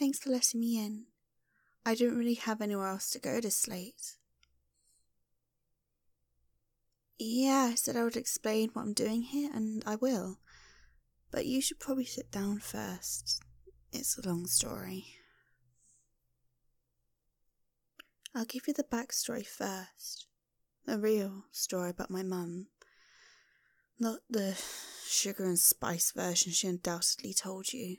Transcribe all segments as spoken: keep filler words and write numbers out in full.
thanks for letting me in. I didn't really have anywhere else to go this late. Yeah, I said I would explain what I'm doing here, and I will. But you should probably sit down first. It's a long story. I'll give you the backstory first. A real story about my mum. Not the sugar and spice version she undoubtedly told you.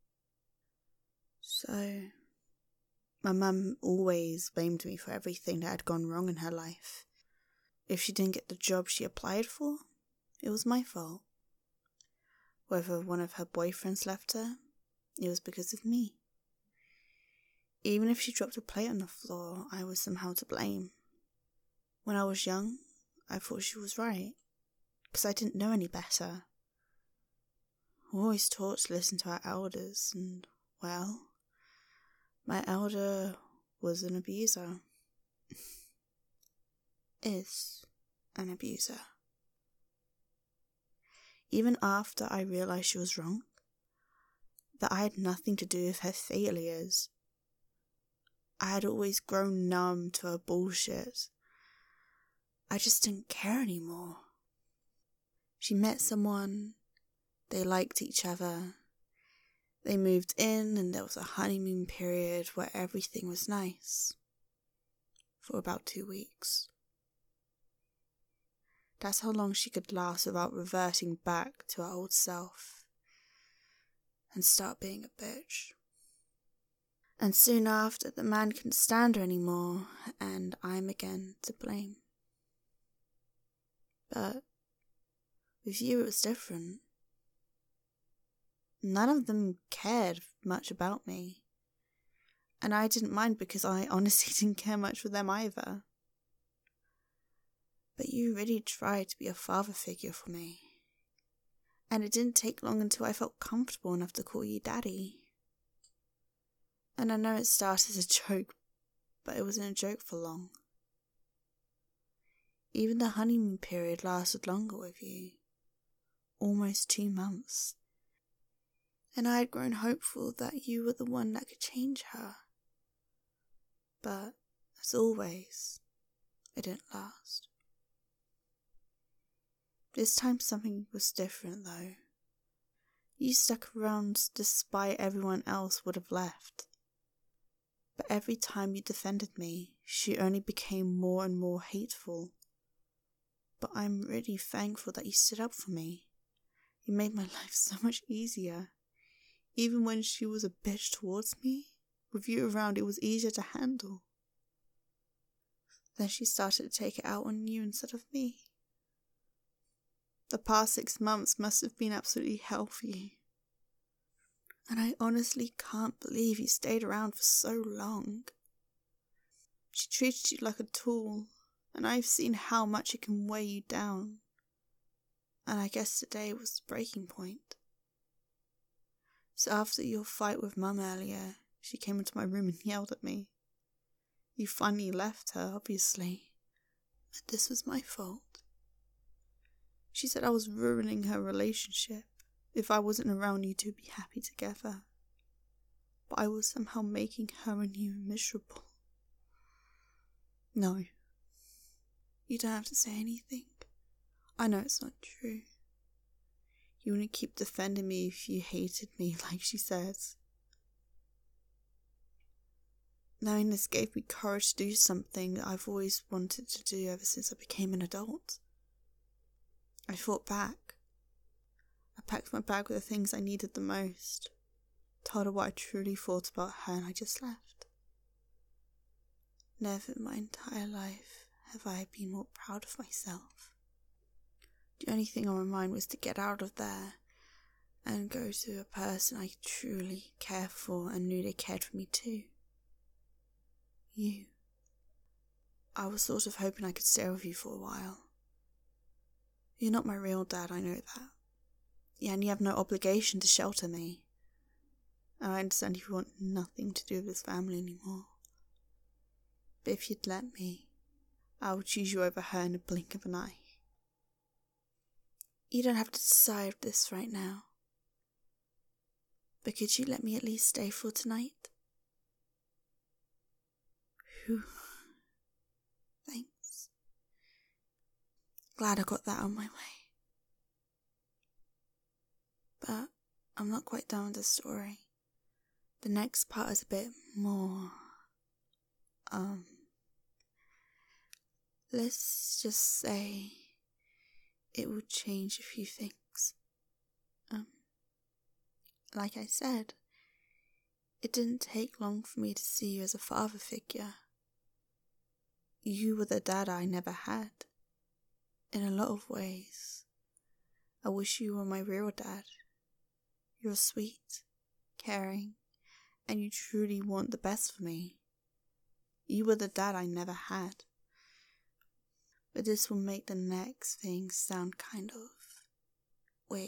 So, my mum always blamed me for everything that had gone wrong in her life. If she didn't get the job she applied for, it was my fault. Whether one of her boyfriends left her, it was because of me. Even if she dropped a plate on the floor, I was somehow to blame. When I was young, I thought she was right, because I didn't know any better. We were always taught to listen to our elders, and, well, my elder was an abuser. Is an abuser. Even after I realised she was wrong, that I had nothing to do with her failures, I had always grown numb to her bullshit. I just didn't care anymore. She met someone, they liked each other, they moved in, and there was a honeymoon period where everything was nice. For about two weeks. That's how long she could last without reverting back to her old self and start being a bitch. And soon after, the man couldn't stand her anymore, and I'm again to blame. But with you it was different. None of them cared much about me, and I didn't mind because I honestly didn't care much for them either. But you really tried to be a father figure for me. And it didn't take long until I felt comfortable enough to call you Daddy. And I know it started as a joke, but it wasn't a joke for long. Even the honeymoon period lasted longer with you. Almost two months. And I had grown hopeful that you were the one that could change her. But, as always, it didn't last. This time something was different though. You stuck around despite everyone else would have left. But every time you defended me, she only became more and more hateful. But I'm really thankful that you stood up for me. You made my life so much easier. Even when she was a bitch towards me, with you around it was easier to handle. Then she started to take it out on you instead of me. The past six months must have been absolutely hell for you. And I honestly can't believe you stayed around for so long. She treated you like a tool, and I've seen how much it can weigh you down. And I guess today was the breaking point. So after your fight with Mum earlier, she came into my room and yelled at me. You finally left her, obviously. But this was my fault. She said I was ruining her relationship if I wasn't around you to be happy together. But I was somehow making her and you miserable. No. You don't have to say anything. I know it's not true. You want to keep defending me if you hated me, like she says. Knowing this gave me courage to do something I've always wanted to do ever since I became an adult. I fought back. I packed my bag with the things I needed the most, told her what I truly thought about her, and I just left. Never in my entire life have I been more proud of myself. The only thing on my mind was to get out of there and go to a person I truly care for and knew they cared for me too. You. I was sort of hoping I could stay with you for a while. You're not my real dad, I know that. Yeah, and you have no obligation to shelter me. And I understand you want nothing to do with this family anymore. But if you'd let me, I would choose you over her in a blink of an eye. You don't have to decide this right now. But could you let me at least stay for tonight? Phew. Thanks. Glad I got that out of my way. But I'm not quite done with the story. The next part is a bit more, um, let's just say it will change a few things. Um, like I said, it didn't take long for me to see you as a father figure. You were the dad I never had. In a lot of ways, I wish you were my real dad. You're sweet, caring, and you truly want the best for me. You were the dad I never had. But this will make the next thing sound kind of weird.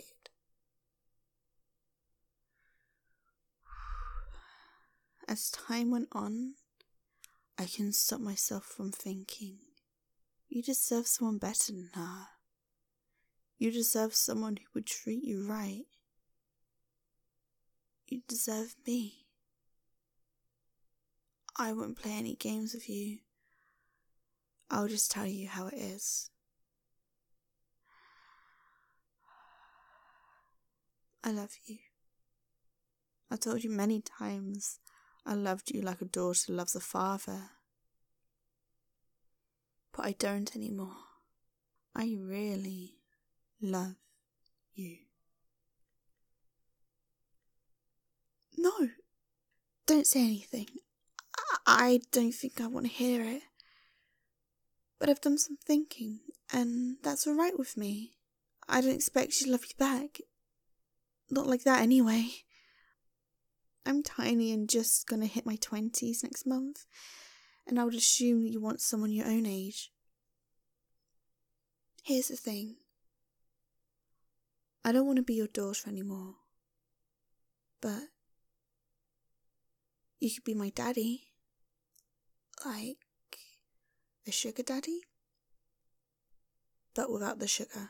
As time went on, I couldn't stop myself from thinking, you deserve someone better than her. You deserve someone who would treat you right. You deserve me. I won't play any games with you. I'll just tell you how it is. I love you. I told you many times I loved you like a daughter loves a father. But I don't anymore. I really love you. No, don't say anything. I don't think I want to hear it. But I've done some thinking, and that's alright with me. I don't expect you to love you back. Not like that anyway. I'm tiny and just gonna hit my twenties next month, and I would assume that you want someone your own age. Here's the thing. I don't want to be your daughter anymore. But you could be my daddy. Like a sugar daddy, but without the sugar.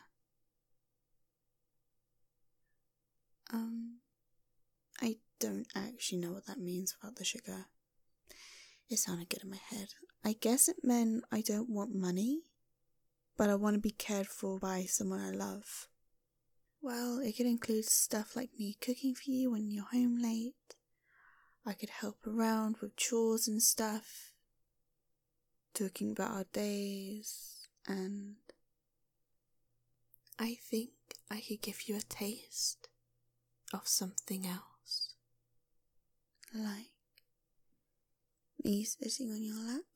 Um, I don't actually know what that means without the sugar. It sounded good in my head. I guess it meant I don't want money, but I want to be cared for by someone I love. Well, it could include stuff like me cooking for you when you're home late. I could help around with chores and stuff. Talking about our days, and I think I could give you a taste of something else. Like me sitting on your lap,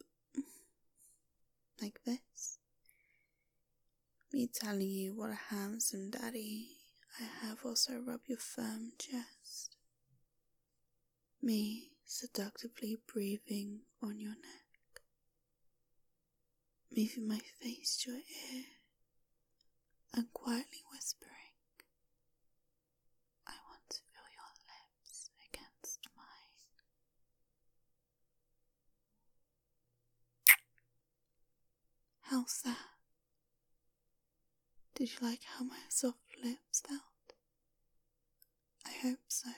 like this. Me telling you what a handsome daddy I have, also rub your firm chest. Me seductively breathing on your neck. Moving my face to your ear and quietly whispering, I want to feel your lips against mine. How's that? Did you like how my soft lips felt? I hope so,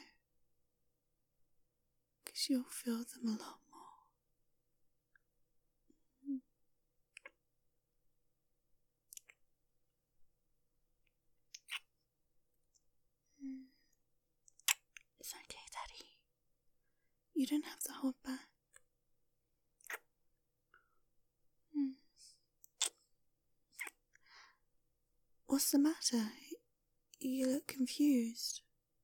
because you'll feel them a lot more. It's okay, Daddy. You don't have to hold back. Hmm. What's the matter? You look confused.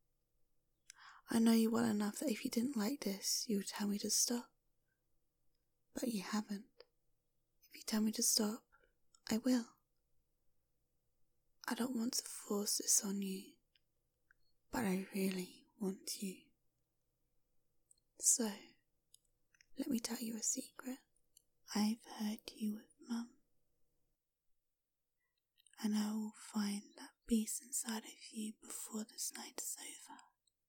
I know you well enough that if you didn't like this, you would tell me to stop. But you haven't. If you tell me to stop, I will. I don't want to force this on you, but I really want you. So, let me tell you a secret. I've heard you with Mum, and I will find that peace inside of you before this night is over.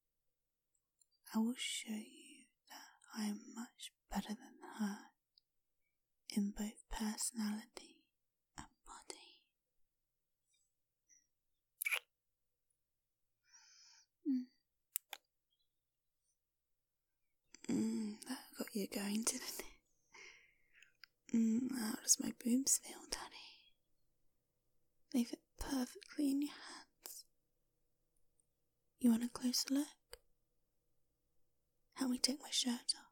I will show you that I am much better than her in both personality and body. Mm. Mm, that got you going, didn't it? Mm, how does my boobs feel, Daddy? They fit perfectly in your hands. You want a closer look? Help me take my shirt off.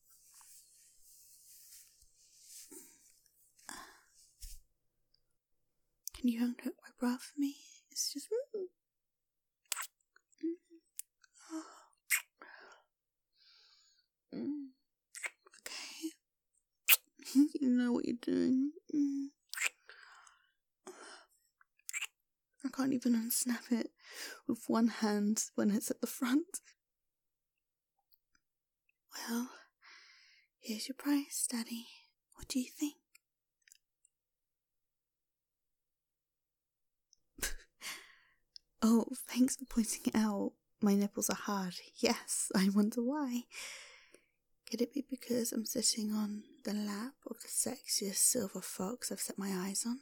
Can you unhook my bra for me? It's just... Mm. Mm. Oh. Mm. Okay. You know what you're doing. Mm. I can't even unsnap it with one hand when it's at the front. Well, here's your price, Daddy. What do you think? Oh, thanks for pointing it out. My nipples are hard. Yes, I wonder why. Could it be because I'm sitting on the lap of the sexiest silver fox I've set my eyes on?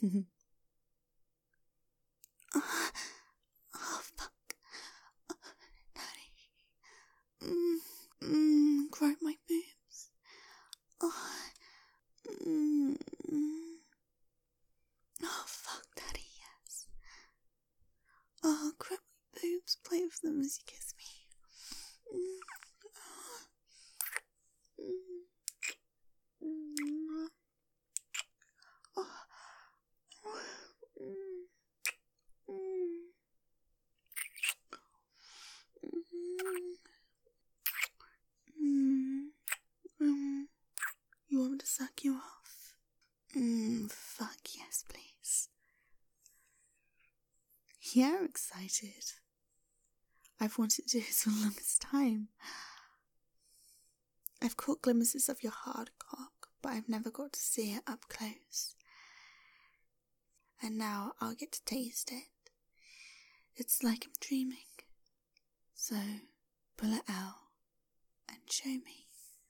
oh, oh, fuck. Oh, Daddy. Mm, mm, grab my boobs. Oh, mm, mm. Oh, fuck, Daddy, yes. Oh, grab my boobs, play with them as you kiss me. Mm. You want me to suck you off? Mm, fuck yes, please. Yeah, I'm excited. I've wanted to do this for the longest time. I've caught glimpses of your hard cock, but I've never got to see it up close. And now I'll get to taste it. It's like I'm dreaming. So, pull it out and show me.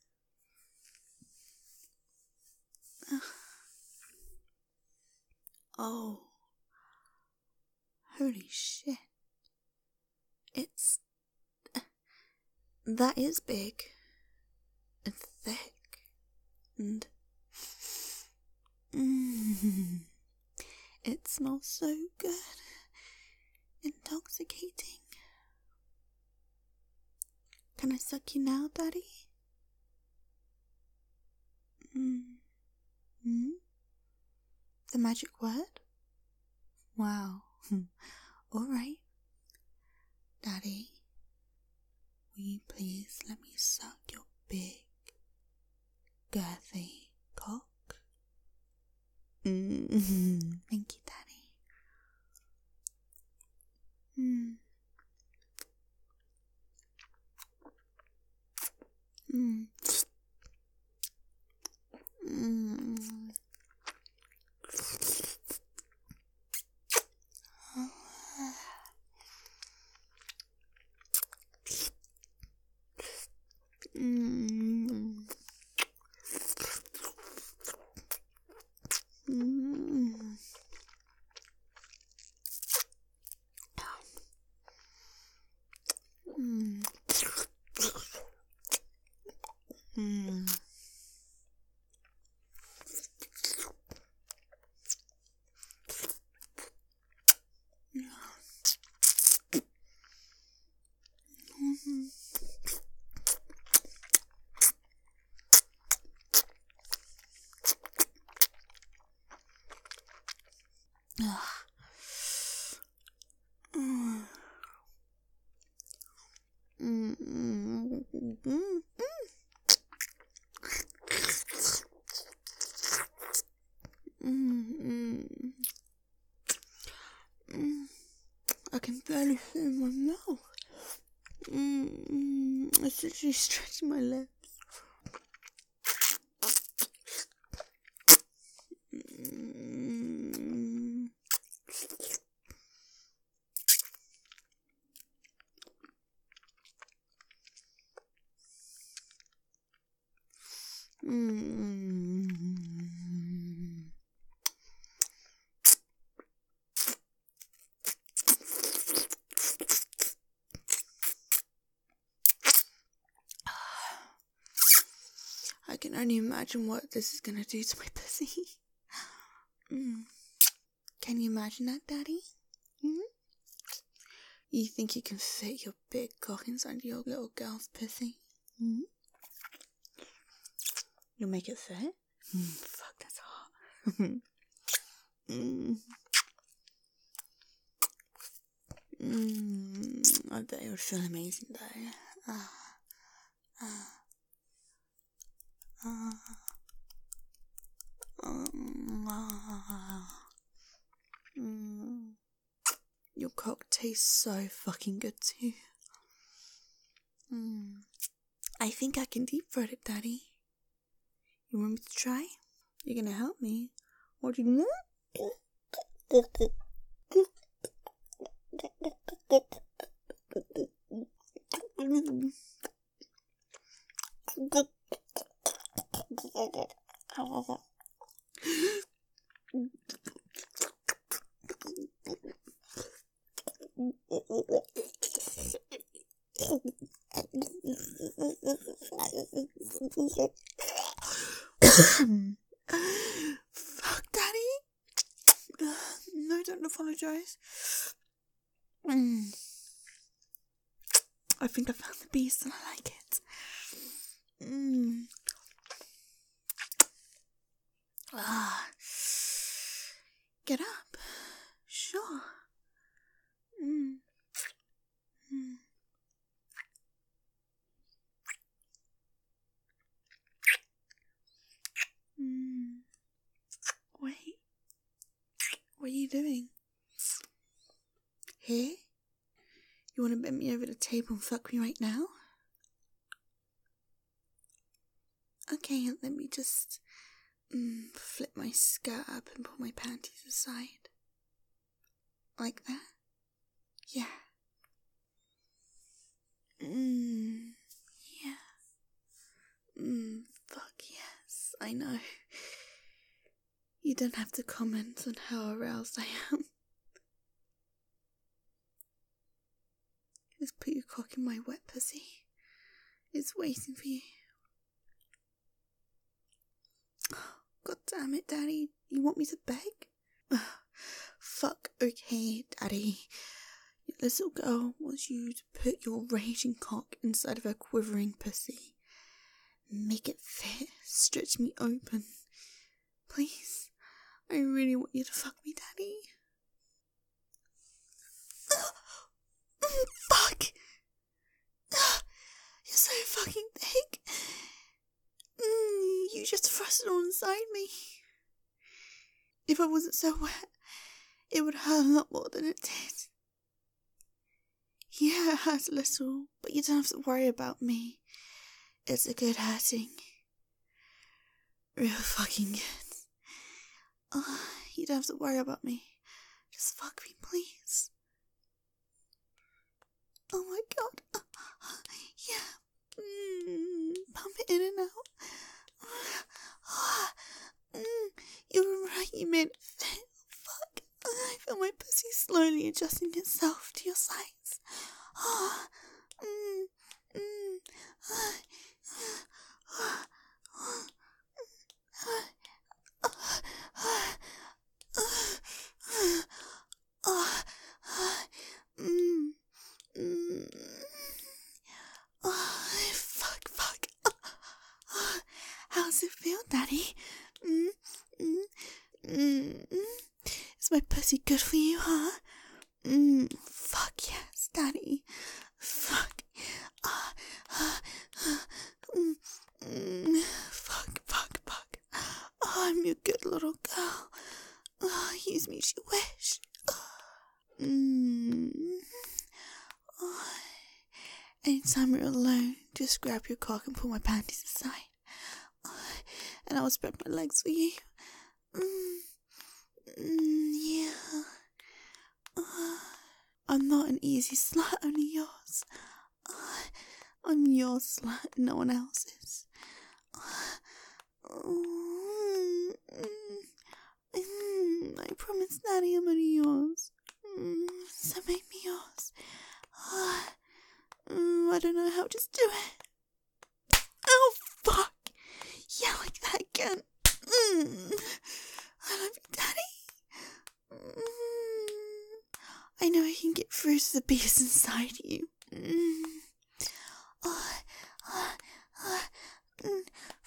Oh. Holy shit. It's... That is big. And thick. And... Mm. It smells so good. Intoxicating. Can I suck you now, Daddy? Mm. Mm? The magic word? Wow. Alright. Daddy, will you please let me suck your big, girthy cock? Mm. Thank you, Daddy. Mm. Mm. Mm. Mm. Mm. Mm. Mm. I can barely feel my mouth. Mm, it's literally stretching my lips. Mm. Mm. I can only imagine what this is gonna do to my pussy. mm. Can you imagine that, Daddy? Mm? You think you can fit your big cock inside your little girl's pussy? Mm? You'll make it fit? Mm, fuck, that's hot. mm. Mm. I bet it would feel amazing though. Ah. Ah. Ah. Um, ah. Mm. Your cock tastes so fucking good too. Mm. I think I can deep throat it, Daddy. You want me to try? You're gonna help me? What do you want? Fuck, Daddy. No, don't apologise. Mm. I think I found the beast and I like it. Mm. Ah. Get up. Sure. Mm. Mm. Mm. Wait. What are you doing? Here? You want to bend me over the table and fuck me right now? Okay, let me just mm, flip my skirt up and pull my panties aside. Like that? Yeah. Mmm. Yeah. Mmm. Fuck yes. I know. You don't have to comment on how aroused I am. Just put your cock in my wet pussy. It's waiting for you. God damn it, Daddy. You want me to beg? Fuck, okay, Daddy. Your little girl wants you to put your raging cock inside of her quivering pussy. Make it fit. Stretch me open. Please. I really want you to fuck me, Daddy. Fuck! You're so fucking thick. Mm, you just thrust it all inside me. If I wasn't so wet, it would hurt a lot more than it did. Yeah, it hurts a little, but you don't have to worry about me. It's a good hurting. Real fucking good. Oh, you don't have to worry about me. Just fuck me, please. Oh my god. Yeah. Mm, pump it in and out. Mm, you were right, you made it fit. Fuck. I feel my pussy slowly adjusting itself to your size. Oh, mm, mm, mm, mm. Oh, fuck, fuck. How's it feel, Daddy? Mm, mm, mm, mm. Is my pussy good for you, huh? Mm, fuck yes, Daddy. Fuck. Uh, uh, uh, mm, mm, fuck, fuck, fuck. Oh, I'm your good little girl. Oh, use me as you wish. Oh. Mm. Oh. Anytime you're alone, just grab your cock and pull my panties aside. Oh. And I will spread my legs for you. Mm. Mm, yeah. Oh. I'm not an easy slut, only yours. Oh. I'm your slut, no one else's. Oh. Mm. Mm. I promise, Daddy, I'm only yours. Mm. So make me yours. Oh. Mm. I don't know how, just do it. Oh, fuck. is inside you. Mm. Oh, oh, oh, mm.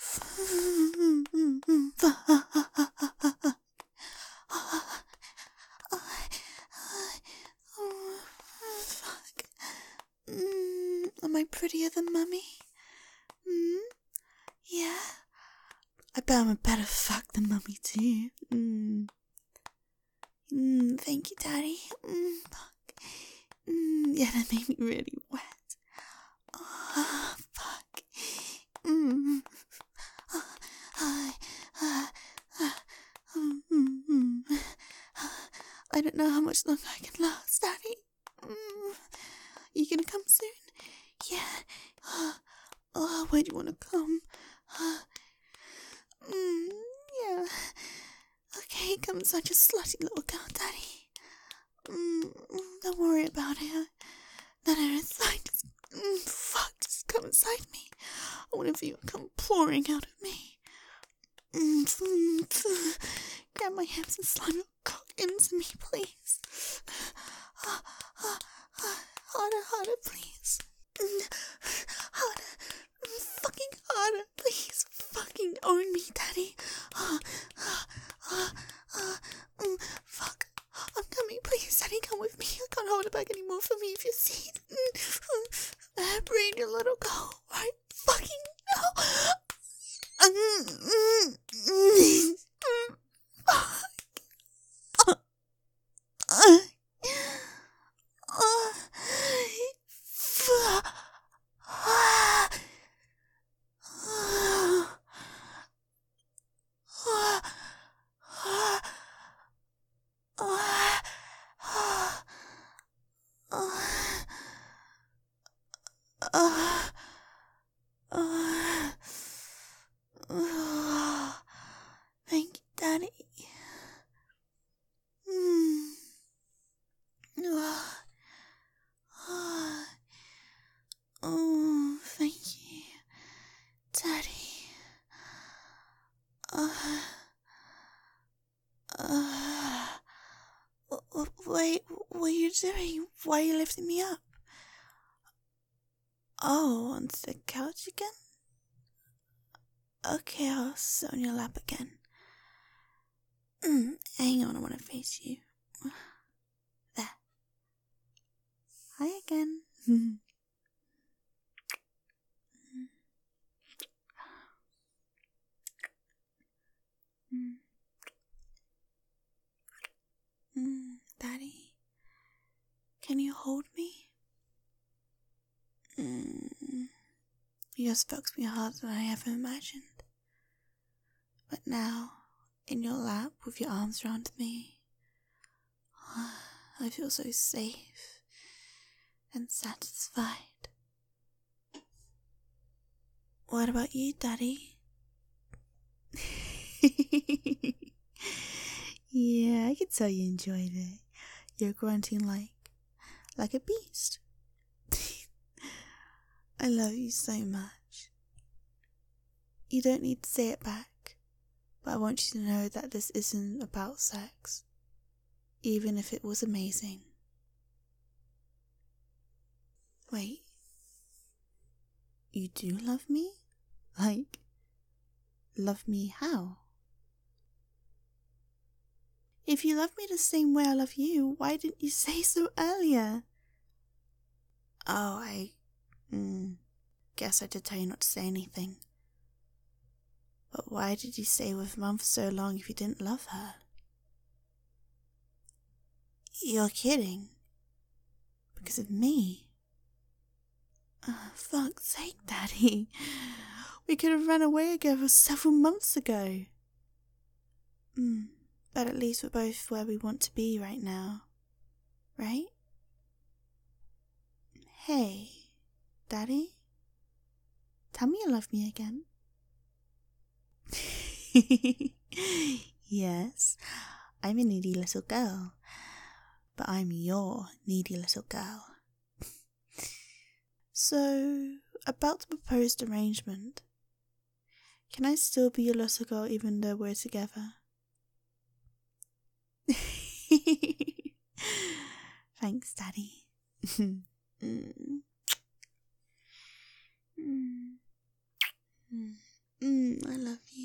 Fuck. Mm. Am I prettier than Mummy? Mm? Yeah. I bet I'm a better fuck than Mummy too. Mm. Mm, thank you, Daddy. Mm, fuck. Mm, yeah, that made me really wet. Oh, fuck. Mm. Oh, I, uh, uh, mm, I don't know how much longer I can last, Daddy. Mm. You gonna come soon? Yeah. Oh, oh where do you want to come? Uh, mm, yeah. Okay, come such a slutty little girl, Daddy. Mm, don't worry about it. That inside, just, mm, fuck, just come inside me. I want to feel you come pouring out of me. Mm, mm, grab my hands and slide your cock into me, please. Uh, uh, uh, harder, harder, please. Mm, harder, mm, fucking harder, please. Fucking own me, Daddy. Uh, uh, uh, uh, mm, fuck. I'm coming, please, Daddy, come with me. I can't hold it back anymore for me if you see it. Mm, uh, brain your little girl, right? Fucking no. Mm, mm, mm, mm, fuck. Uh, uh, uh, fuck. Uh, uh, uh, uh, uh, uh, uh, thank you, Daddy. Mm. Uh, uh, oh, thank you, Daddy. Uh, uh, wait, what are you doing? Why are you lifting me up? Oh, onto the couch again? Okay, I'll sit on your lap again. Mm, hang on, I want to face you. There. Hi again. mm. Mm, Daddy, can you hold me? Mm, you just fucks me harder than I ever imagined. But now, in your lap with your arms around me, I feel so safe and satisfied. What about you, Daddy? Yeah, I can tell you enjoyed it. You're grunting like, like a beast. I love you so much. You don't need to say it back, but I want you to know that this isn't about sex, even if it was amazing. Wait, you do love me? Like, love me how? If you love me the same way I love you, why didn't you say so earlier? Oh, I... Mm, guess I did tell you not to say anything. But why did you stay with Mum for so long if you didn't love her? You're kidding. Because of me? Oh, fuck's sake, Daddy. We could have run away together several months ago. Mm, but at least we're both where we want to be right now. Right? Hey, Daddy? Tell me you love me again. Yes, I'm a needy little girl, but I'm your needy little girl. So, about the proposed arrangement, can I still be your little girl even though we're together? Thanks, Daddy. mm. Mm. Mm. Mm. I love you.